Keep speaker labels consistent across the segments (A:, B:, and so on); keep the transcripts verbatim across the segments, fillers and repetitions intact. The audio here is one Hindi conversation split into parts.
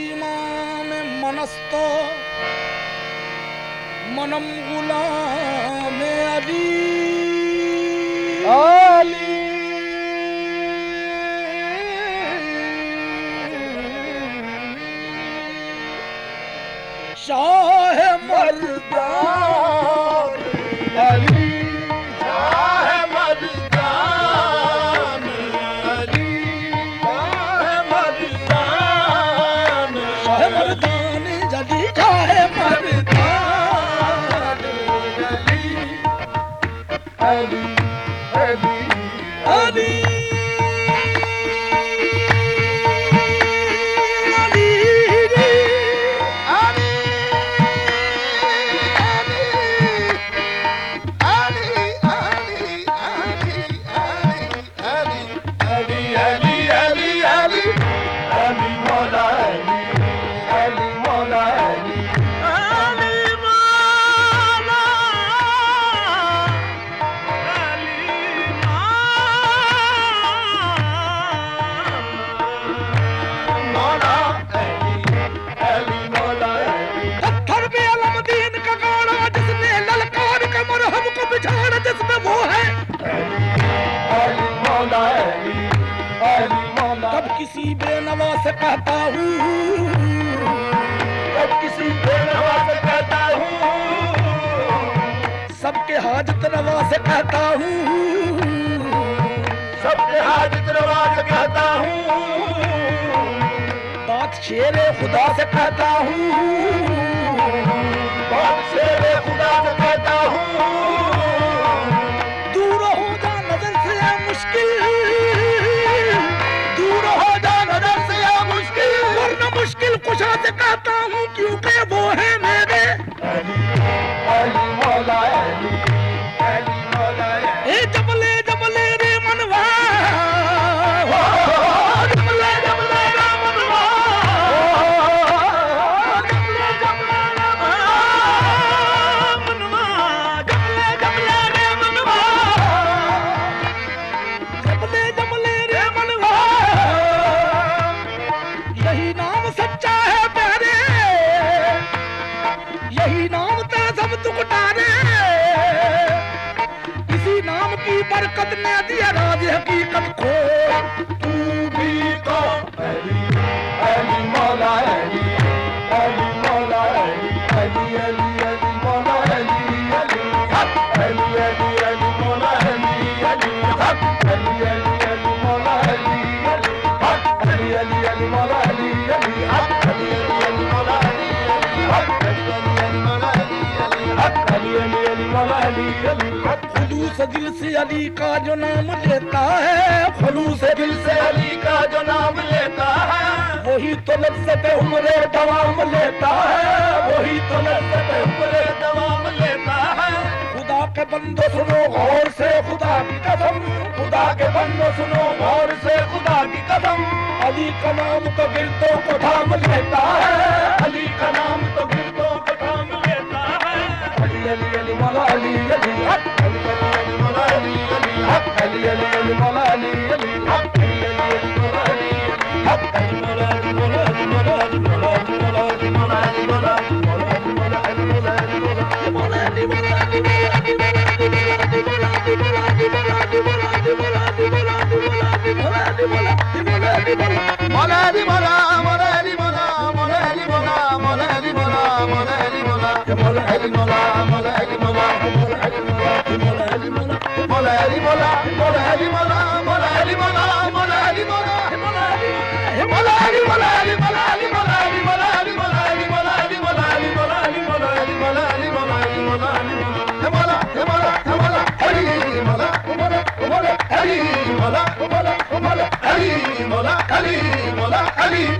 A: इमाम मनस्तो मनम गुलाम अली अली शाह मर्दान अली शाह मर्दान अली शाह मर्दान शाह मर्दान जली शाह मर्दान अली अली अली किसी बेनवा से कहता हूँ अब किसी बेनवा से कहता हूँ सबके हाजत रवा से कहता हूँ सबके हाजत रवा से कहता हूँ बात शेरे खुदा से कहता हूँ बात शेरे खुदा से कहता हूँ दूर हो जा नजर से है मुश्किल मुश्किल कुशा से कहता हूँ क्योंकि वो है मेरे अली अली मौला अली अली मौला ए जबले जबले रे मनवा जबले जबले रे मनवा जबले जबले रे मनवा जबले जबले रे मनवा जबले जबले रे मनवा यही नाम सच्चा है प्यारे यही नाम था सब दुखटारे इसी नाम की बरकत ने दिया राज हकीकत को तू भी को अली अली मौला अली अली मौला अली अली अली अली मौला अली अली अली अली अली मौला अली अली अली अली अली मौला अली अली अली अली अली मौला अली खुलूस दिल से अली का जो नाम लेता है खुलूस दिल से अली का जो नाम लेता है वही तो लज्जत उम्रे दवाम लेता है वही तो लज्जत उम्रे दवाम लेता है खुदा के बंदो सुनो गौर से खुदा की कसम खुदा के बंदो सुनो गौर से खुदा की कसम अली का नाम तो गिरदों को थाम लेता है अली का नाम तो गिरदों को थाम लेता है अली अली अली मौला अली अली अली अली मौला अली अली अली अली अली मौला अली अली अली अली मौला अली अली मौला अली मौला अली मौला अली मौला अली मौला अली मौला अली मौला अली मौला अली मौला अली मौला अली मौला अली मौला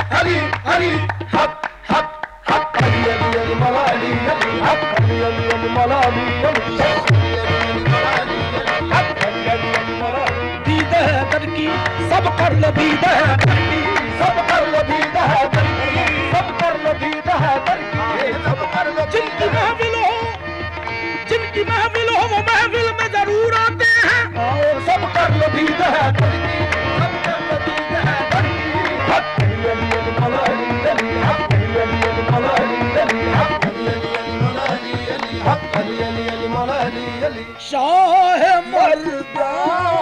A: Ali Ali Ali शाह मर्दाना